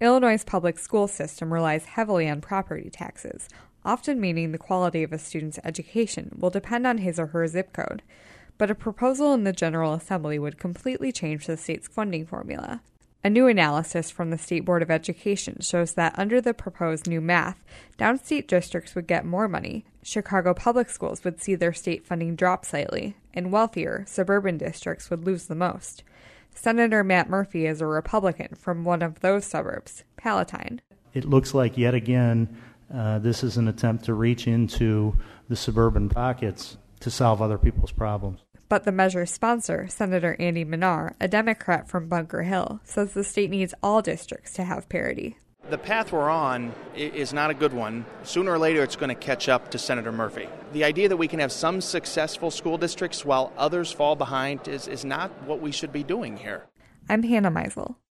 Illinois' public school system relies heavily on property taxes, often meaning the quality of a student's education will depend on his or her zip code. But a proposal in the General Assembly would completely change the state's funding formula. A new analysis from the State Board of Education shows that under the proposed new math, downstate districts would get more money, Chicago public schools would see their state funding drop slightly, and wealthier, suburban districts would lose the most. Senator Matt Murphy is a Republican from one of those suburbs, Palatine. It looks like yet again this is an attempt to reach into the suburban pockets to solve other people's problems. But the measure's sponsor, Senator Andy Minar, a Democrat from Bunker Hill, says the state needs all districts to have parity. The path we're on is not a good one. Sooner or later, it's going to catch up to Senator Murphy. The idea that we can have some successful school districts while others fall behind is not what we should be doing here. I'm Hannah Meisel.